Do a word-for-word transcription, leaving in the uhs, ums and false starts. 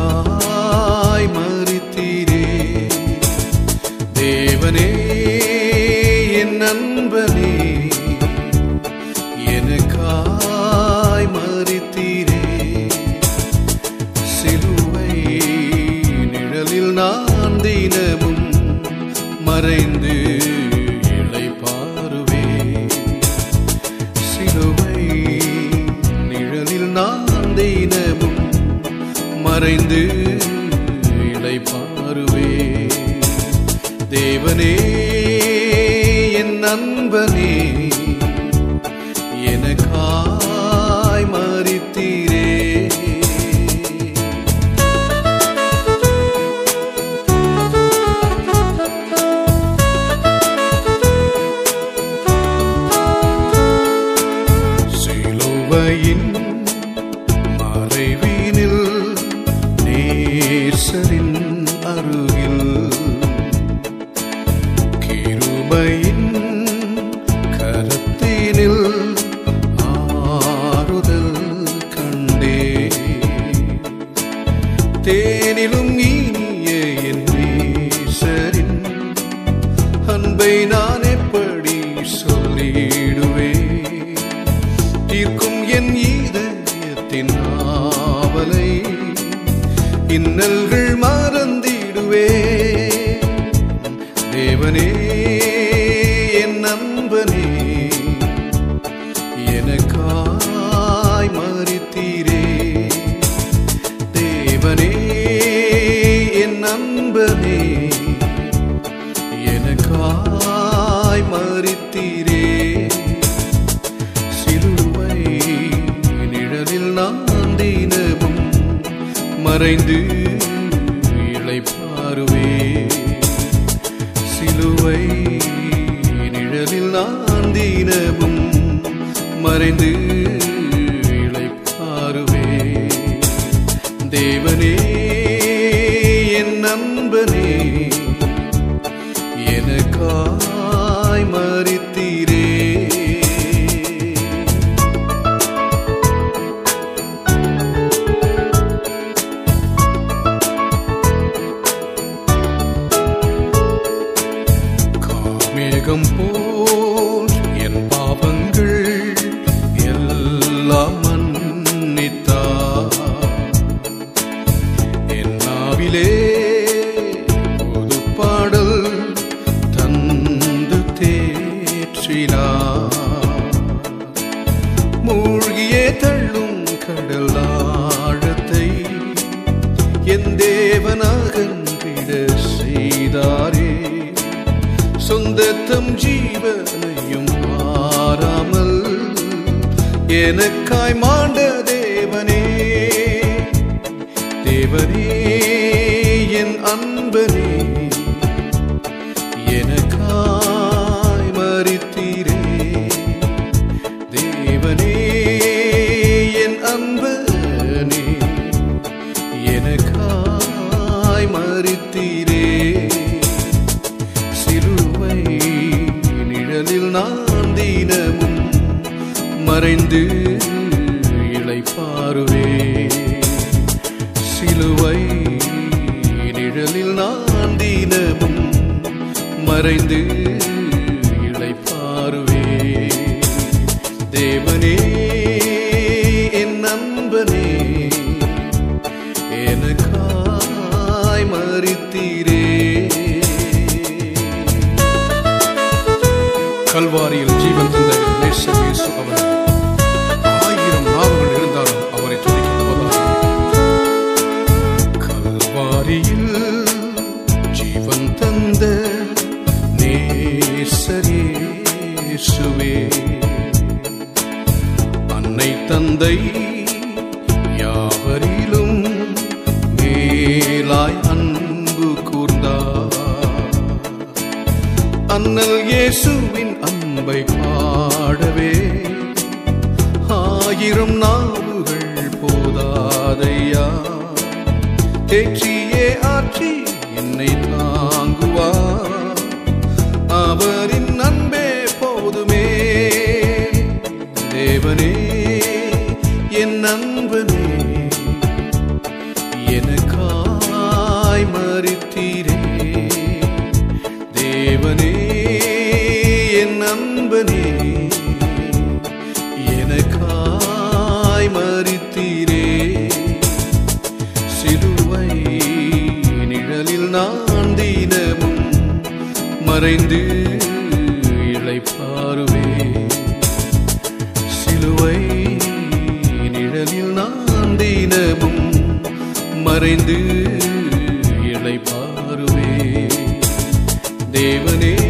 எனக்காய் மரித்தீரே. தேவனே என் நண்பனே, எனக்காய் மரித்தீரே. சிலுவை நிழலில் நான் தினமும் மறைந்து இளைப்பாறுவே. சிலுவை நிழலில் நான் தினமும் மறைந்து இளைப்பாறுவே. தேவனே என் நண்பனே, எனக்காய் மரித்தீரே. சிலுவையின் மறைவினில் நேசரின் அருகில் கிருபையின் கரத்தினில் ஆறுதல் கண்டே. தேனிலும் இனிய என் நேசரின் அன்பை நான் எப்படி சொல்லிடுவேன்? தீர்க்கும் என் இதயத்தின் ஆவலை இன்னல்கள் மறந்திடுவே. தேவனே என் நண்பனே, எனக்காய் மரித்தீரே. தேவனே என் நண்பனே, எனக்காய் மரித்தீரே. சிலுவை நிழலில் நான் தினமும் மறைந்து இளைப்பாறுவே. சிலுவை நிழலில் நான் தினமும் மறைந்து இளைப்பாறுவே. தேவனே என் நண்பனே, எனக்காய் மரித்தீரே. மேகம் போல் என் பாவங்கள் எல்லாம் மன்னித்தார். என் நாவிலே புது பாடல் தந்து தேற்றினார். மூழ்கியே தள்ளும் கடல் ஆழத்தை என் தேவனாகன்றிட செய்தாரே. சொந்தத்தம் ஜீவனையும் மாறாமல் எனக்காய் மாண்ட தேவனே. தேவனே என் அன்பனே, எனக்காய் மரித்தீரே. தேவனே என் அன்பனே, எனக்காய் மரித்தீரே. சிலுவை நிழலில் நான் தினமும் மறைந்து இளைப்பாறுவே. சிலுவை நிழலில் நான் தினமும் மறைந்து இளைப்பாறுவே. தேவனே என் நண்பனே, எனக்காய் மரித்தீரே. கல்வாரியில் ஜீவன் தந்த நேசர் இயேசு அவர். ஆயிரம் நாவுகள் இருந்தாலும் அவரை துதிக்கப்படுவதாக. கல்வாரியில் ஜீவன் தந்த நேசர் இயேசுவே, அன்னை தந்தை யாவரிலும் மேலாய் அன்பு கூர்ந்தார். அண்ணல் இயேசுவின் அன்பை பாடவே ஆயிரம் நாவுகள் போதாதையா. தேற்றியே ஆற்றி என்னை தாங்குவார், அவரின் அன்பே போதுமே. தேவனே என் நண்பனே, எனக்கு மறைந்து இளைப்பாறுவே. சிலுவை நிழலில் நான் தினமும் மறைந்து இளைப்பாறுவே. தேவனே